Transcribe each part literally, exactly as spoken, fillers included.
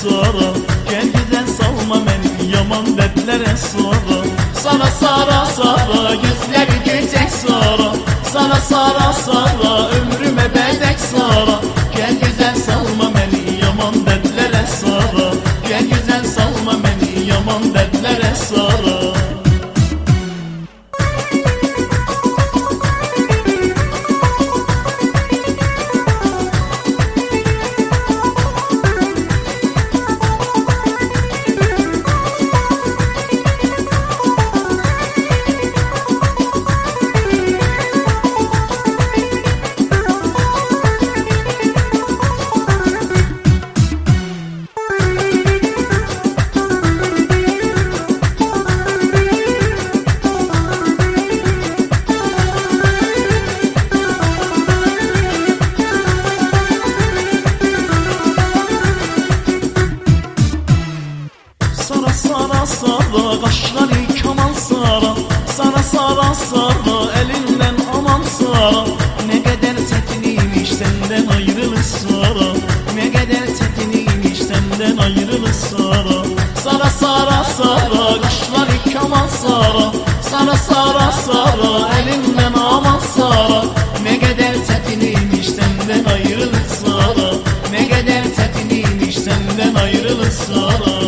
sara. Gel güzel salma beni yaman dertlere sara. Sana sara sara gözleri göcek sara. Sana sara sara ömrüme bedek sara. Gel güzel salma beni yaman dertlere sara. Gel güzel salma beni yaman dertlere sara. Sara sara kaşları kaman sara. Sana sara sara elinden aman sara. Ne kadar çetiniymiş senden ayrılır sara. Ne kadar çetiniymiş senden ayrılır sara. Sara sara sara kaşları kaman sara. Sana sara sara elinden aman sara. Ne kadar çetiniymiş senden ayrılır sara. Ne kadar çetiniymiş senden ayrılır sara.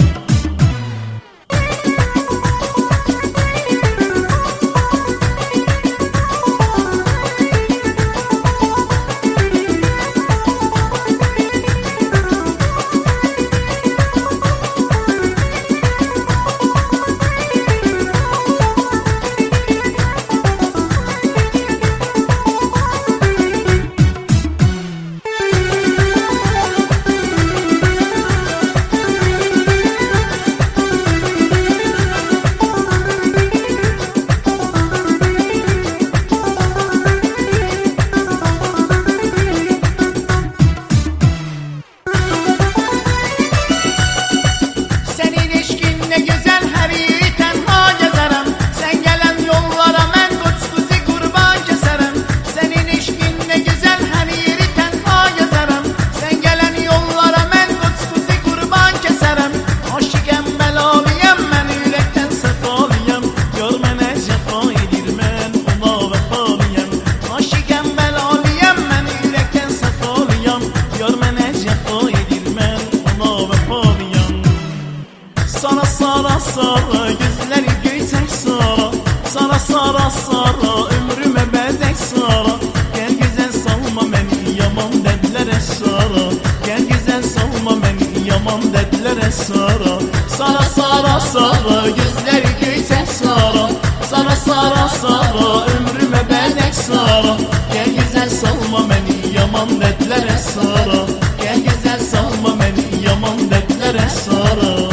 Sana sara sara gözleri göçek sara. Sana sara sara ömrüme bezek sara. Gel güzel salma beni yaman dertlere sara. Gel güzel salma beni yaman dertlere sara. Sana sara sara gözleri göçek sara. Sana sara sara ömrüme bezek sara. Gel güzel salma beni yaman dertlere sara. Gel güzel salma beni yaman dertlere sara.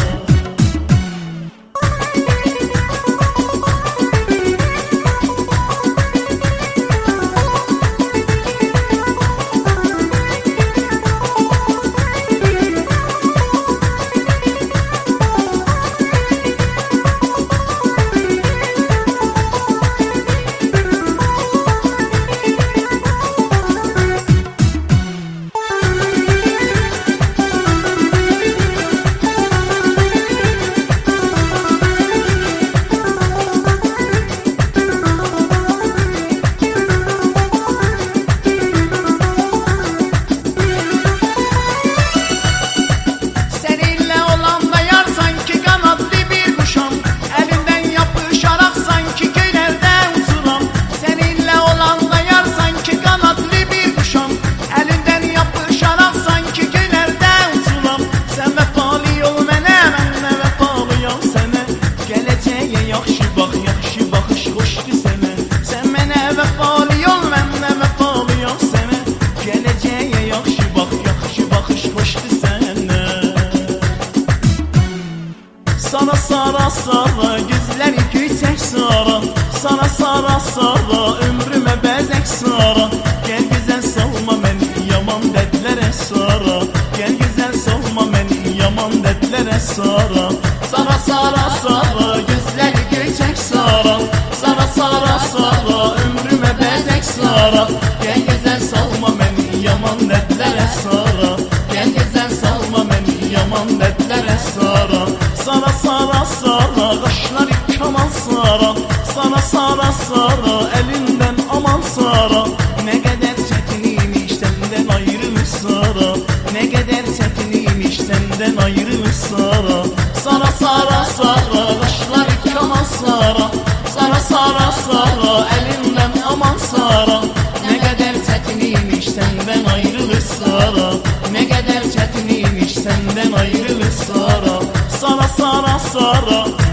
Sana sara sara gözleri göçek sara. Sana sara sara ömrüme bezek sara. Gel güzel salma beni yaman dertlere sara. Gel güzel salma beni yaman dertlere sara. Sana sara sara gözleri göçek sara. Sana sara sara ömrüme bezek sara. Gel güzel salma beni yaman dertlere sara. Gel güzel salma beni yaman yalan dertlere sara. Sara sara sara kaşları kaman sara. Sana sara sara elinden aman sara. Ne kadar çetiniymiş senden ayrılmış sara. Ne kadar çetiniymiş senden ayrılmış sara. Sara sara sara kaşları kaman sara. Sara sara sara elinden aman sara. Ne kadar çetiniymiş senden ayrılmış sara. Ne kadar çetiniymiş senden ayrılmış sara. Sara sara sara